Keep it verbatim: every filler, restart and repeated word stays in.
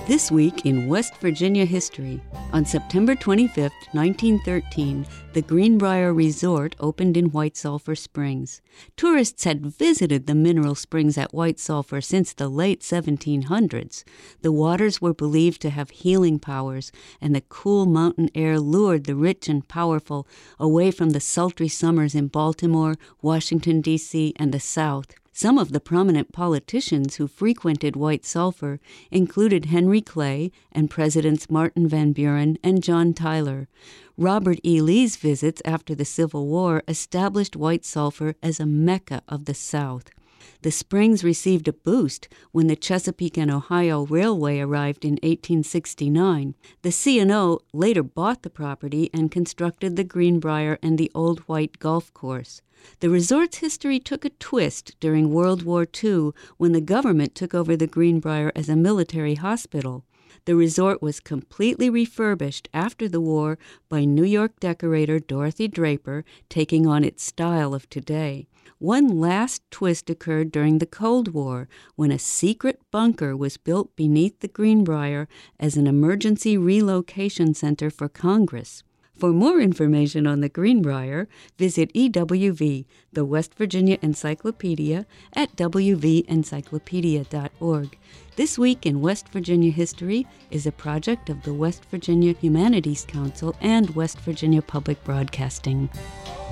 This week in West Virginia history, on September twenty-fifth, nineteen thirteen, the Greenbrier Resort opened in White Sulphur Springs. Tourists had visited the mineral springs at White Sulphur since the late seventeen hundreds. The waters were believed to have healing powers, and the cool mountain air lured the rich and powerful away from the sultry summers in Baltimore, Washington, D C, and the South. Some of the prominent politicians who frequented White Sulphur included Henry Clay and Presidents Martin Van Buren and John Tyler. Robert E. Lee's visits after the Civil War established White Sulphur as a mecca of the South. The springs received a boost when the Chesapeake and Ohio Railway arrived in eighteen sixty-nine. The C and O later bought the property and constructed the Greenbrier and the Old White Golf Course. The resort's history took a twist during World War Two when the government took over the Greenbrier as a military hospital. The resort was completely refurbished after the war by New York decorator Dorothy Draper, taking on its style of today. One last twist occurred during the Cold War, when a secret bunker was built beneath the Greenbrier as an emergency relocation center for Congress. For more information on the Greenbrier, visit E W V, the West Virginia Encyclopedia, at w v encyclopedia dot org. This Week in West Virginia History is a project of the West Virginia Humanities Council and West Virginia Public Broadcasting.